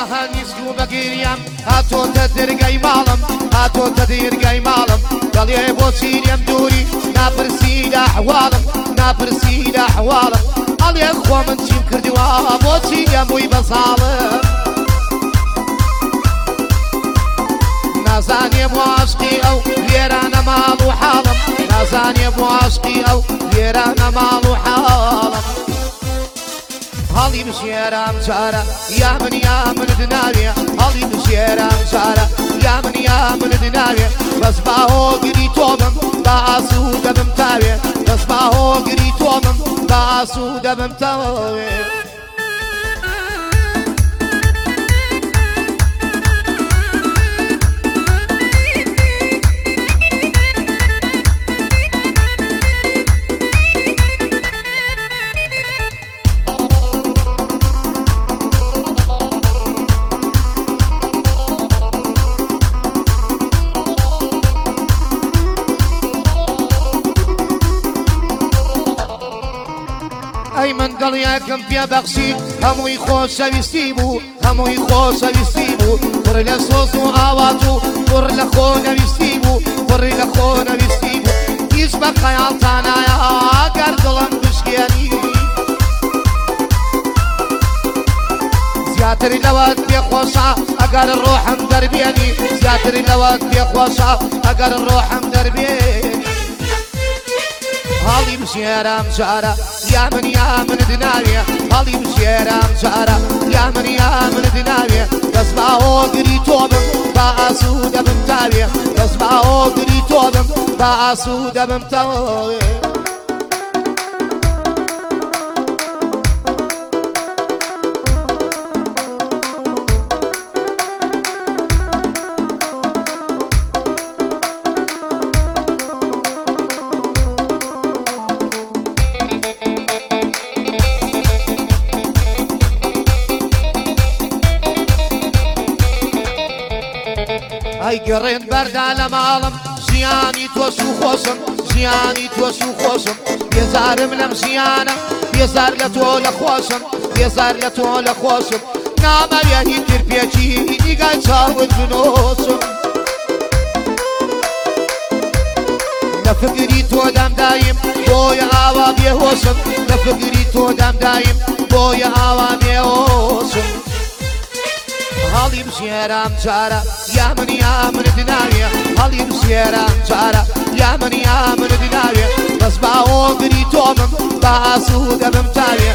هەنیست و بەگیریان هاتۆتە دەرگای ماڵم هاتۆتە دەرگای ماڵم دەڵێ بۆچی لێم دووری ناپرسی لە ئەحواڵم ناپرسی لە ئەحواڵم ئەڵێ خۆ من چیم کردووە بۆچی لێم بووی بە ساڵم نازانێ بۆ عاشقی ئەو لێرانە ماڵ و حاڵم نازانێ بۆ عاشقی ئەو لێرانە ماڵ و حاڵم هەڵی بژێرام جارە یا منت ناوێ هەڵی بژێرام جارە یا منت ناوێ بەس با هۆگری تۆ بم با ئاسوودە بم تاوێ بەس با هۆگری تۆ بم با ئاسوودە بم تاوێ ئەی من دڵیەکەم پێبەخشی هەمووی خۆشەویستی بوو هەمووی خۆشەویستی بوو پڕ لە سۆز و ئاوات و پڕ لە خۆ نەویستی بوو پڕی لە خۆ نەویستی بوو هیچ بە خەیاڵتانایە ئەگەر دڵم بشکێنی زیاتری لەوەت پێخۆشە ئەگەر ڕۆحم دەربێنی زیاتری لەوەت پێخۆشە ئەگەر ڕۆحم دەربێنی هەڵی بژێرام جارە یا منت ناوێ هەڵی بژێرام جارە یا منت ناوێ دەست با هۆگری تۆ بم با ئاسوودە بم تاوێ دەست با هۆگری تۆ بم با ئاسوودە بم تاوێ ئەی گەڕێن بەردا لە ماڵم ژیانی تۆش و خۆشم ژیانی تۆش و خۆشم بێزارم لەم ژیانە بێزار لە تۆ لە خۆشم بێزار لە تۆ لە خۆشم نامەوێ هیچ تر پێچی دیگای چاوت بنۆشم لە فکری تۆ دەمدایم بۆیە ئاوا بێهۆشم لە فکری تۆ دەمدایم بۆیە ئاوا بێهۆشم هەڵی بژێرام جارە یا منت ناوێ هەڵی بژێرام جارە یا منت ناوێ بەس با هۆگری تۆ بم با ئاسوودە بم تاوێ